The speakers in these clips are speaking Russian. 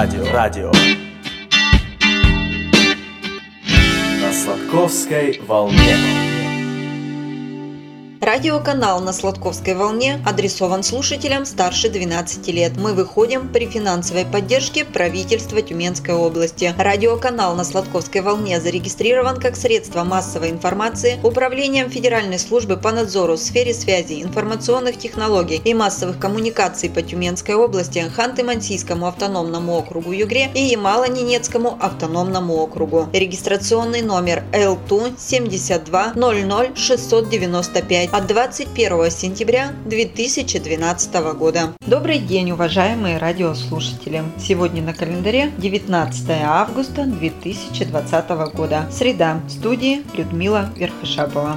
Радио. На Сладковской волне. Радиоканал на Сладковской волне адресован слушателям старше 12 лет. Мы выходим при финансовой поддержке правительства Тюменской области. Радиоканал на Сладковской волне зарегистрирован как средство массовой информации Управлением Федеральной службы по надзору в сфере связи, информационных технологий и массовых коммуникаций по Тюменской области, Ханты-Мансийскому автономному округу Югре и Ямало-Ненецкому автономному округу. Регистрационный номер ЛТУ 72 00 695 от 21 сентября 2012 года. Добрый день, уважаемые радиослушатели! Сегодня на календаре 19 августа 2020 года. Среда. В студии Людмила Верхошапова.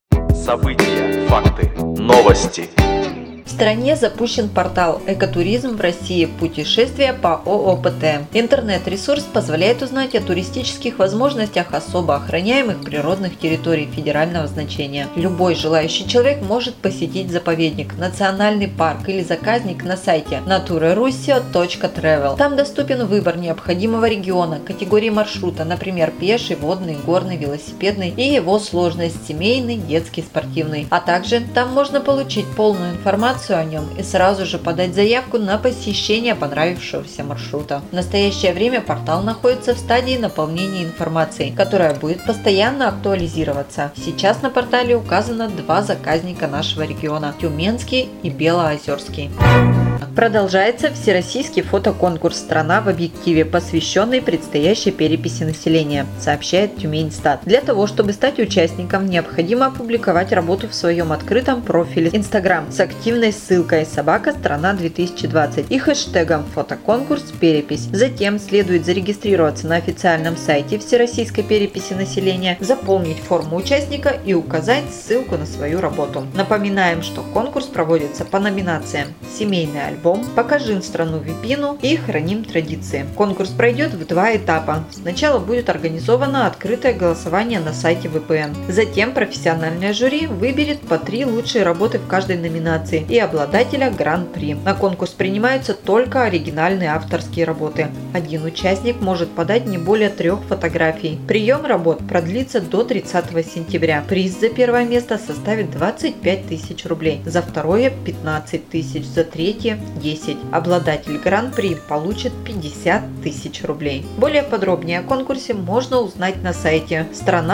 События, факты, новости. В стране запущен портал «Экотуризм в России. Путешествия по ООПТ». Интернет-ресурс позволяет узнать о туристических возможностях особо охраняемых природных территорий федерального значения. Любой желающий человек может посетить заповедник, национальный парк или заказник на сайте naturarussia.travel. Там доступен выбор необходимого региона, категории маршрута, например, пеший, водный, горный, велосипедный и его сложность – семейный, детский, спортивный. А также там можно получить полную информацию о нем и сразу же подать заявку на посещение понравившегося маршрута. В настоящее время портал находится в стадии наполнения информацией, которая будет постоянно актуализироваться. Сейчас на портале указано два заказника нашего региона – Тюменский и Белоозерский. Продолжается всероссийский фотоконкурс «Страна в объективе», посвященный предстоящей переписи населения, сообщает Тюменьстат. Для того, чтобы стать участником, необходимо опубликовать работу в своем открытом профиле Instagram с активной ссылкой «Страна-2020» и хэштегом «Фотоконкурс перепись». Затем следует зарегистрироваться на официальном сайте Всероссийской переписи населения, заполнить форму участника и указать ссылку на свою работу. Напоминаем, что конкурс проводится по номинациям «Семейный альбом», «Покажи страну Випину» и «Храним традиции». Конкурс пройдет в два этапа. Сначала будет организовано открытое голосование на сайте ВПН. Затем профессиональное жюри выберет по 3 лучшие работы в каждой номинации и обладателя гран-при. На конкурс принимаются только оригинальные авторские работы. Один участник может подать не более 3 фотографий. Прием работ продлится до 30 сентября. Приз за первое место составит 25 тысяч рублей, за второе – 15 тысяч, за третье – 10. Обладатель гран-при получит 50 тысяч рублей. Более подробнее о конкурсе можно узнать на сайте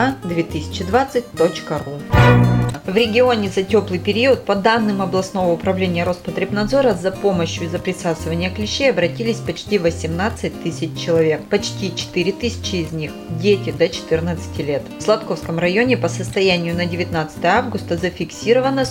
strana2020.ru. В регионе за теплый период, по данным областного управления Роспотребнадзора, за помощью из-за присасывания клещей обратились почти 18 тысяч человек. Почти 4 тысячи из них – дети до 14 лет. В Сладковском районе по состоянию на 19 августа зафиксировано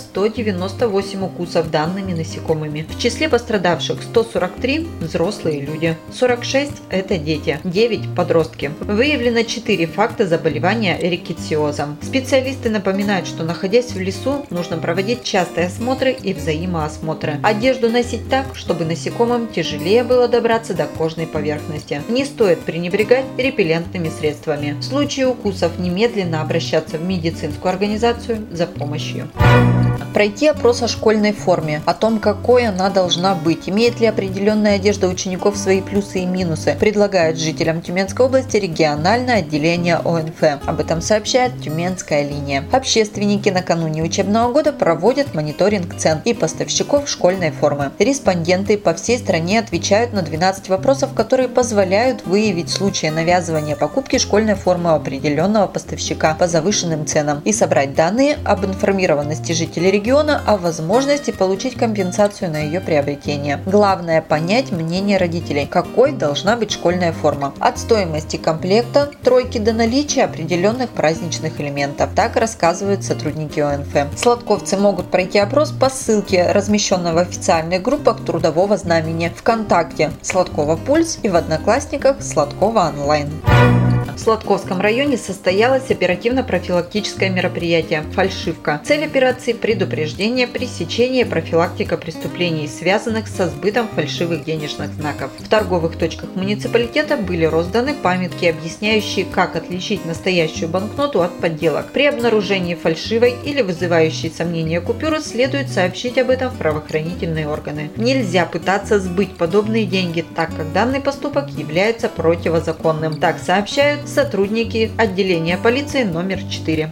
198 укусов данными насекомыми. В числе пострадавших 143 – взрослые люди, 46 – это дети, 9 – подростки. Выявлено 4 факта заболевания рикетсиозом. Специалисты напоминают, что находясь в лесу, нужно проводить частые осмотры и взаимоосмотры. Одежду носить так, чтобы насекомым тяжелее было добраться до кожной поверхности. Не стоит пренебрегать репеллентными средствами. В случае укусов немедленно обращаться в медицинскую организацию за помощью. Пройти опрос о школьной форме, о том, какой она должна быть, имеет ли определенная одежда учеников свои плюсы и минусы, предлагает жителям Тюменской области региональное отделение ОНФ. Об этом сообщает Тюменская линия. Общественники накануне учебного года проводят мониторинг цен и поставщиков школьной формы. Респонденты по всей стране отвечают на 12 вопросов, которые позволяют выявить случаи навязывания покупки школьной формы у определенного поставщика по завышенным ценам и собрать данные об информированности жителей региона о возможности получить компенсацию на ее приобретение. Главное – понять мнение родителей, какой должна быть школьная форма. От стоимости комплекта, тройки до наличия определенных праздничных элементов. Так рассказывают сотрудники ОНФ. Сладковцы могут пройти опрос по ссылке, размещенной в официальных группах Трудового знамени, ВКонтакте Сладкова Пульс и в Одноклассниках Сладкова онлайн. В Сладковском районе состоялось оперативно-профилактическое мероприятие «Фальшивка». Цель операции – предупреждение, пресечение и профилактика преступлений, связанных со сбытом фальшивых денежных знаков. В торговых точках муниципалитета были розданы памятки, объясняющие, как отличить настоящую банкноту от подделок. При обнаружении фальшивой или вызывающей сомнения купюры следует сообщить об этом в правоохранительные органы. Нельзя пытаться сбыть подобные деньги, так как данный поступок является противозаконным. Так сообщают сотрудники отделения полиции номер 4.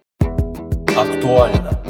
Актуально.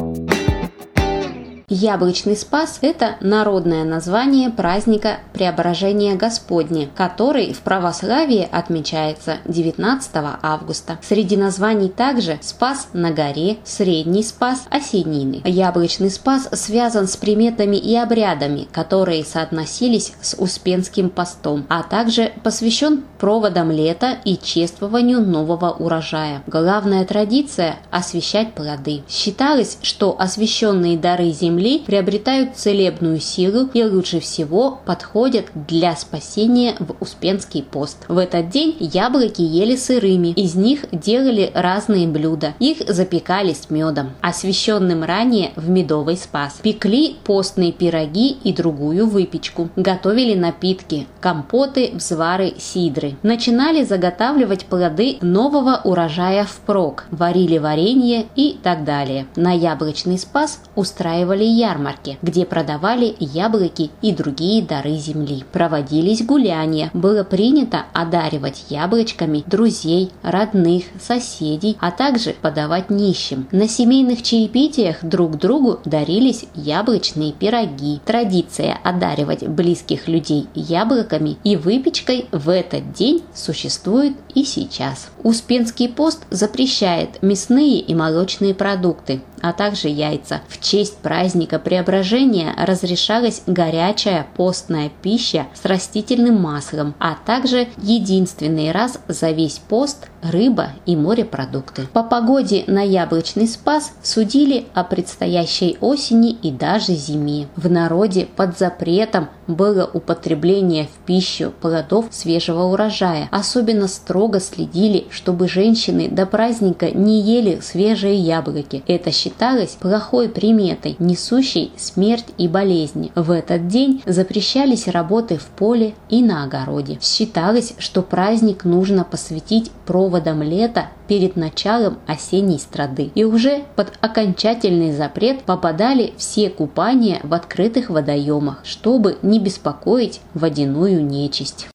Яблочный Спас – это народное название праздника Преображения Господня, который в православии отмечается 19 августа. Среди названий также Спас на горе, Средний Спас, Осенний. Яблочный Спас связан с приметами и обрядами, которые соотносились с Успенским постом, а также посвящен проводам лета и чествованию нового урожая. Главная традиция – освящать плоды. Считалось, что освященные дары земли приобретают целебную силу и лучше всего подходят для спасения в Успенский пост. В этот день яблоки ели сырыми, из них делали разные блюда. Их запекали с медом, освященным ранее в медовый спас. Пекли постные пироги и другую выпечку. Готовили напитки, компоты, взвары, сидры. Начинали заготавливать плоды нового урожая впрок. Варили варенье и так далее. На яблочный спас устраивали ярмарки, где продавали яблоки и другие дары земли. Проводились гуляния. Было принято одаривать яблочками друзей, родных, соседей, а также подавать нищим. На семейных чаепитиях друг другу дарились яблочные пироги. Традиция одаривать близких людей яблоками и выпечкой в этот день существует и сейчас. Успенский пост запрещает мясные и молочные продукты, а также яйца. В честь праздника Преображения разрешалась горячая постная пища с растительным маслом, а также единственный раз за весь пост рыба и морепродукты. По погоде на яблочный спас судили о предстоящей осени и даже зиме. В народе под запретом было употребление в пищу плодов свежего урожая. Особенно строго следили, чтобы женщины до праздника не ели свежие яблоки. Это считалось плохой приметой, несущей смерть и болезни. В этот день запрещались работы в поле и на огороде. Считалось, что праздник нужно посвятить проводам лета перед началом осенней страды. И уже под окончательный запрет попадали все купания в открытых водоемах, чтобы не беспокоить водяную нечисть.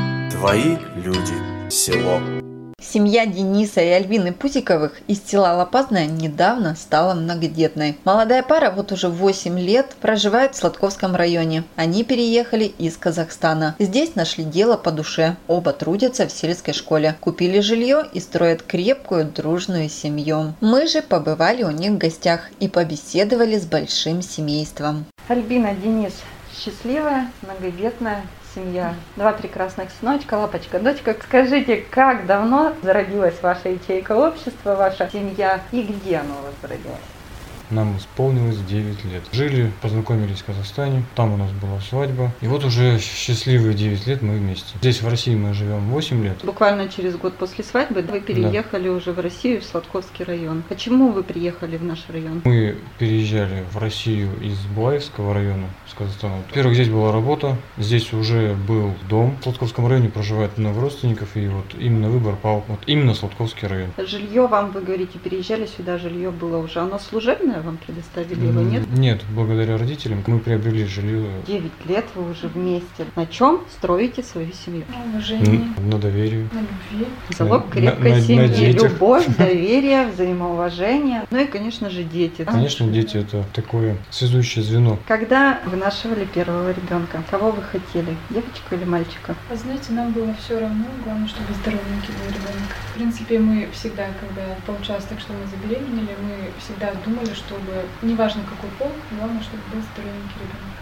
Твои люди. Село. Семья Дениса и Альбины Пузиковых из села Лопазное недавно стала многодетной. Молодая пара вот уже 8 лет проживает в Сладковском районе. Они переехали из Казахстана. Здесь нашли дело по душе. Оба трудятся в сельской школе. Купили жилье и строят крепкую, дружную семью. Мы же побывали у них в гостях и побеседовали с большим семейством. Альбина, Денис, счастливая, многодетная семья. 2 прекрасных сыночка, лапочка, дочка. Скажите, как давно зародилась ваша ячейка общества, ваша семья, и где она у вас зародилась? Нам исполнилось 9 лет. Жили, познакомились в Казахстане, там у нас была свадьба. И вот уже счастливые 9 лет мы вместе. Здесь в России мы живем 8 лет. Буквально через год после свадьбы вы переехали уже в Россию, в Сладковский район. Почему вы приехали в наш район? Мы переезжали в Россию из Булаевского района, с Казахстана. Во-первых, здесь была работа, здесь уже был дом. В Сладковском районе проживает много родственников, и вот именно выбор пал вот именно Сладковский район. Жилье вам, вы говорите, переезжали сюда, жилье было уже, оно служебное вам предоставили, его нет? Нет, благодаря родителям мы приобрели жилье. 9 лет вы уже вместе. На чем строите свою семью? На уважении, на доверии. на любви. Залог крепкой на семьи, детях. любовь, доверие, взаимоуважение. Ну и, конечно же, дети. Конечно, дети – это такое связующее звено. Когда вынашивали первого ребенка, кого вы хотели, девочку или мальчика? Вы знаете, нам было все равно, главное, чтобы здоровенький был ребенок. В принципе, мы всегда, когда получалось так, что мы забеременели, мы всегда думали, чтобы, неважно какой пол, главное, чтобы был здоровенький ребенок.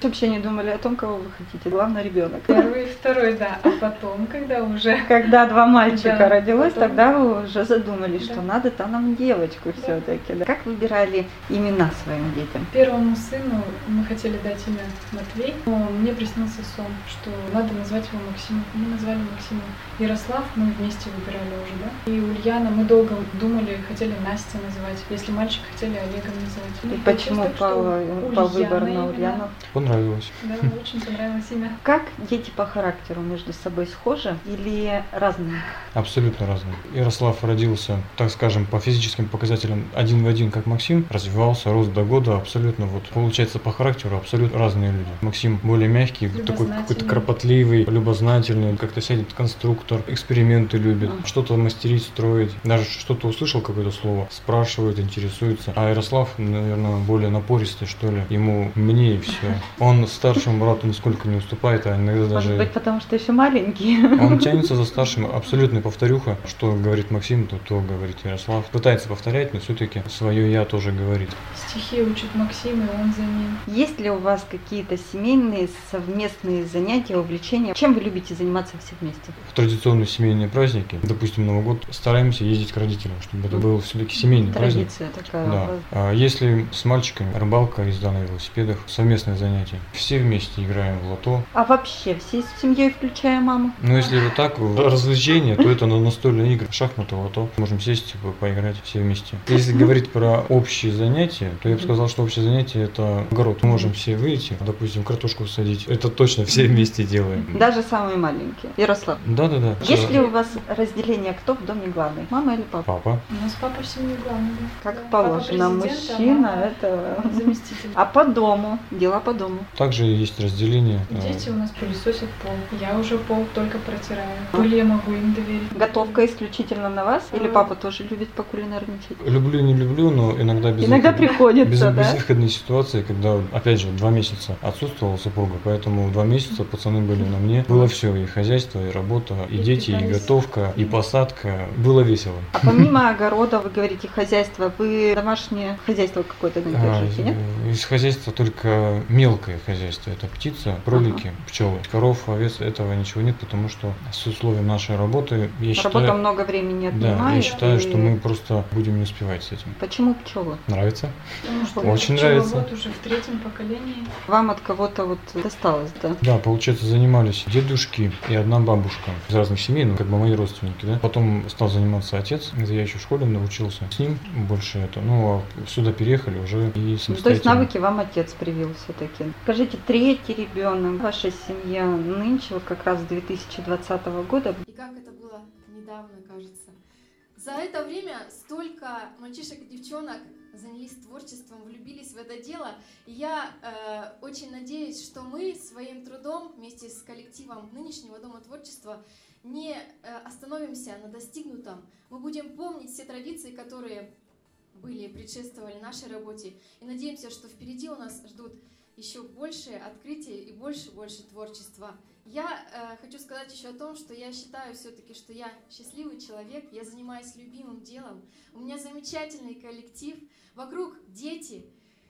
Вообще не думали о том, кого вы хотите. Главное, ребенок. Первый и второй, да. А потом, когда уже... Когда 2 мальчика Да, родилось, потом- тогда вы уже задумались, Да. что надо-то нам девочку все-таки. Как выбирали имена своим детям? Первому сыну мы хотели дать имя Матвей, но мне приснился сон, что надо назвать его Максимом. Мы назвали Максимом. Ярослав мы вместе выбирали уже, да. И Ульяна мы долго думали, хотели Настя называть. Если мальчик, хотели Олегом называть. И Ну, почему получилось так, что пал выбор Ульяна на именно. Ульяну? Понравилось. Да, очень понравилось имя. Как дети по характеру между собой схожи или разные? Абсолютно разные. Ярослав родился, так скажем, по физическим показателям один в один, как Максим, развивался, рос до года, абсолютно вот, получается, по характеру абсолютно разные люди. Максим более мягкий, такой какой-то кропотливый, любознательный, как-то сядет конструктор, эксперименты любит, что-то мастерить, строить, даже что-то услышал, какое-то слово, спрашивает, интересуется. А Ярослав, наверное, более напористый, что ли, ему мне и все. Он старшему брату нисколько не уступает, а иногда Может даже... быть, потому что еще маленький? Он тянется за старшим, абсолютно повторюха. Что говорит Максим, то говорит Ярослав. Пытается повторять, но все-таки свое я тоже говорит. Стихи учит Максим, и он за ним. Есть ли у вас какие-то семейные совместные занятия, увлечения? Чем вы любите заниматься все вместе? В традиционные семейные праздники, допустим, Новый год, стараемся ездить к родителям, чтобы это был все-таки семейный праздник. Традиция такая. Да. А если с мальчиками рыбалка, езда на велосипедах, совместное занятие. Все вместе играем в лото. А вообще всей семьей, включая маму? Но если вот так, развлечение, то это на настольные игры, шахматы, лото. Можем сесть, поиграть все вместе. Если говорить про общие занятия, то я бы сказал, что общее занятие это огород. Мы можем все выйти, допустим, картошку садить. Это точно все вместе делаем. Даже самые маленькие. Ярослав, Да. есть ли у вас разделение, кто в доме главный? Мама или папа? Папа. У нас папа в семье главный. Да. Как Да, положено, папа президент, а мужчина мама это... заместитель. А по дому? Дела по дому. Также есть разделение. Дети у нас пылесосят пол. Я уже пол только протираю. Пыль я могу им доверить. Готовка исключительно на вас? Или папа тоже любит покулинарничать? Люблю, не люблю, но иногда Иногда приходится, да? безвыходные ситуации, когда, опять же, 2 месяца отсутствовала супруга, поэтому 2 месяца пацаны были на мне. Было все, и хозяйство, и работа, и дети, и готовка, и посадка. Было весело. А помимо огорода, вы говорите хозяйство, вы домашнее хозяйство какое-то держите, нет? Из хозяйства только мелкое хозяйство. Это птица, кролики, пчелы. Коров, овец, этого ничего нет, потому что с условием нашей работы, я Работа считаю, много времени да, отнимает. я считаю, и- что мы просто будем не успевать с этим. Почему пчелы? Нравится? Потому что Очень это нравится. пчеловод уже в 3-м поколении. Вам от кого-то вот досталось, да? Да, получается, занимались дедушки и одна бабушка из разных семей, ну, как бы мои родственники, да. Потом стал заниматься отец, это я еще в школе научился с ним больше это. Ну, а сюда переехали уже и Ну, то есть самостоятельно. навыки вам отец привил все-таки. Скажите, 3-й ребенок, ваша семья нынче, вот как раз с 2020 года. И как это было недавно, кажется. За это время столько мальчишек и девчонок занялись творчеством, влюбились в это дело. И я очень надеюсь, что мы своим трудом вместе с коллективом нынешнего Дома творчества не остановимся на достигнутом. Мы будем помнить все традиции, которые были, предшествовали нашей работе. И надеемся, что впереди у нас ждут еще больше открытий и больше творчества. Я хочу сказать еще о том, что я считаю все-таки, что я счастливый человек, я занимаюсь любимым делом, у меня замечательный коллектив, вокруг дети.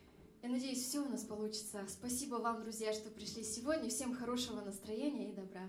Я надеюсь, все у нас получится. Спасибо вам, друзья, что пришли сегодня. Всем хорошего настроения и добра.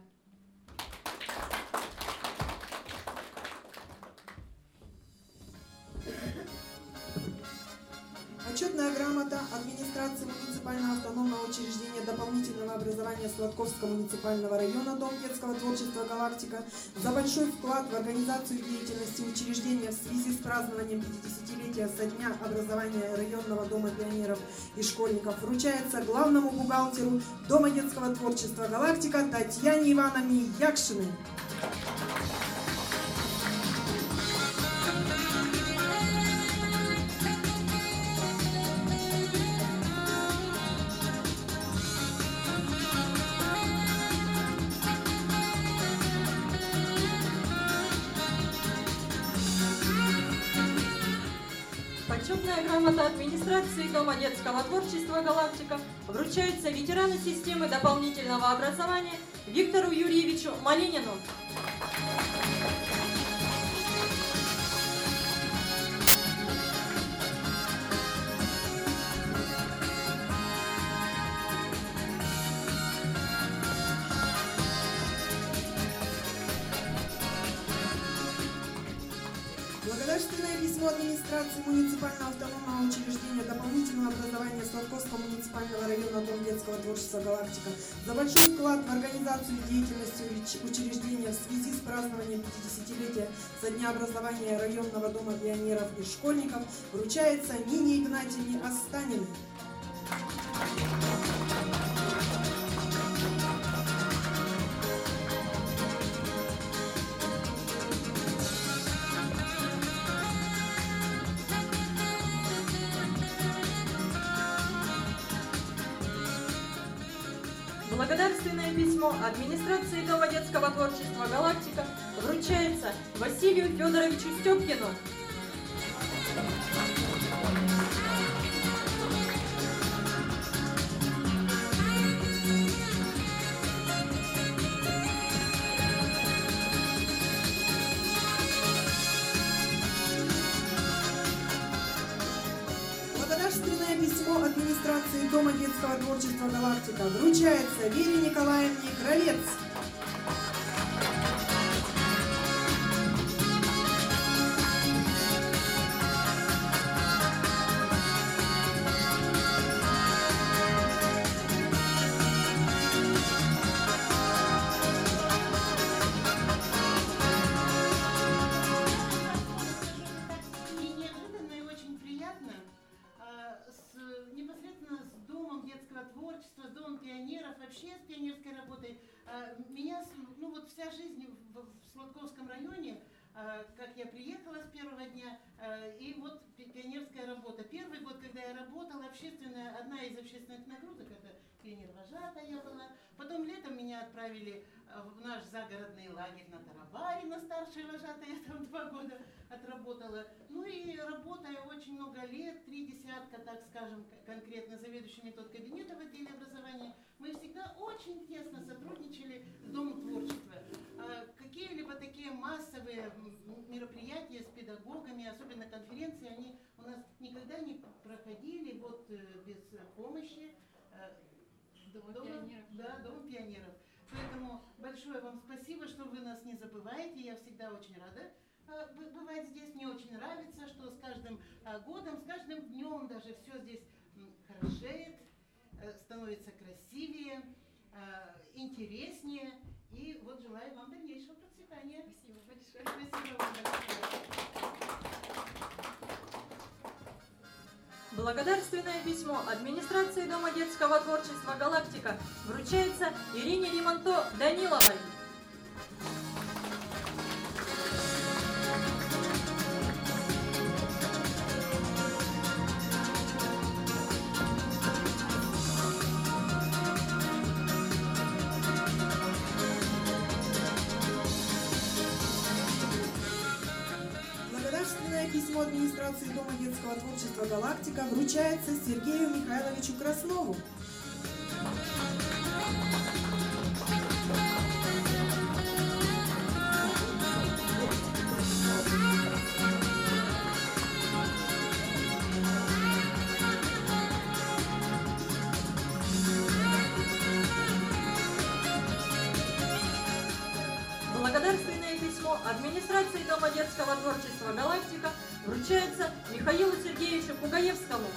Почетная грамота администрации муниципального автономного учреждения дополнительного образования Сладковского муниципального района Дом детского творчества «Галактика» за большой вклад в организацию деятельности учреждения в связи с празднованием 50-летия со дня образования районного дома пионеров и школьников вручается главному бухгалтеру Дома детского творчества «Галактика» Татьяне Ивановне Якшиной. Почетная грамота администрации Дома детского творчества «Галактика» вручается ветерану системы дополнительного образования Виктору Юрьевичу Малинину. письмо администрации муниципального автономного учреждения дополнительного образования Сладковского муниципального района Дом детского творчества «Галактика» за большой вклад в организацию деятельности учреждения в связи с празднованием 50-летия со дня образования районного дома пионеров и школьников вручается Нине Игнатьевне Останиной. Благодарственное письмо администрации Дома детского творчества «Галактика» вручается Василию Федоровичу Степкину. Благодарственное письмо администрации Дома детского творчества «Галактика» вручается Вере Николаевне Кравец. Непосредственно с Домом детского творчества, с Домом пионеров, вообще с пионерской работой. Меня, ну вот вся жизнь в Сладковском районе, как я приехала с первого дня, и вот пионерская работа. Первый год, когда я работала, одна из общественных нагрузок, это пионер-вожатая была. Потом летом меня отправили в наш загородный лагерь на Тарабаре, на старшей вожатой, я там 2 года отработала. Ну и работая очень много лет, 3 десятка, так скажем, конкретно заведующий метод кабинета в отделе образования, мы всегда очень тесно сотрудничали с Домом творчества. Какие-либо такие массовые мероприятия с педагогами, особенно конференции, они у нас никогда не проходили вот без помощи Дома пионеров. Поэтому большое вам спасибо, что вы нас не забываете. Я всегда очень рада бывать здесь. Мне очень нравится, что с каждым годом, с каждым днем даже все здесь хорошеет, становится красивее, интереснее. И вот желаю вам дальнейшего процветания. Спасибо большое. Спасибо вам большое. Благодарственное письмо администрации Дома детского творчества «Галактика» вручается Ирине Римонто Даниловой. Письмо администрации Дома детского творчества «Галактика» вручается Сергею Михайловичу Краснову. Благодарственное письмо администрации Дома детского творчества «Галактика» вручается Михаилу Сергеевичу Пугаевскому.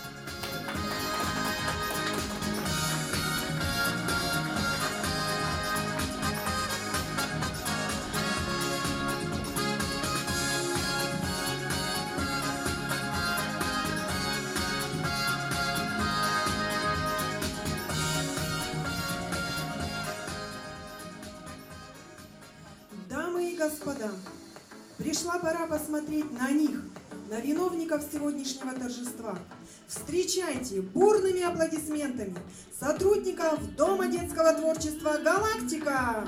Дамы и господа, пришла пора посмотреть на них, на виновников сегодняшнего торжества. Встречайте бурными аплодисментами сотрудников Дома детского творчества «Галактика».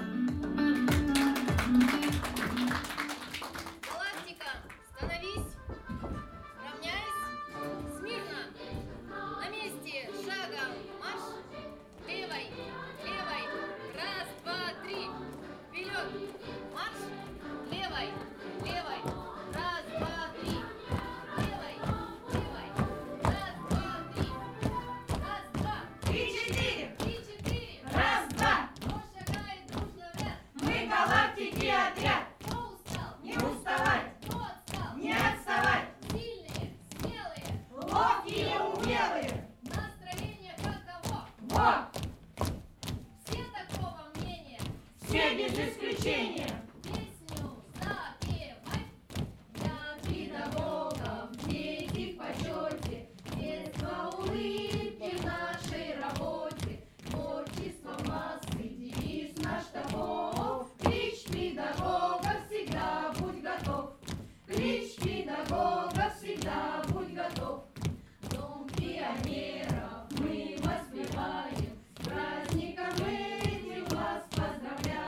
Галактика, становись, равняйсь, смирно, на месте, шагом, марш, левой, левой, 1, 2, 3, вперед, марш, левой, левой, 1, 2, 3, левой, левой, 1, 2, 3, 1, 2, 3, 4, 3, 4, 1, 2, кто шагает дружно в ряд, все без исключения.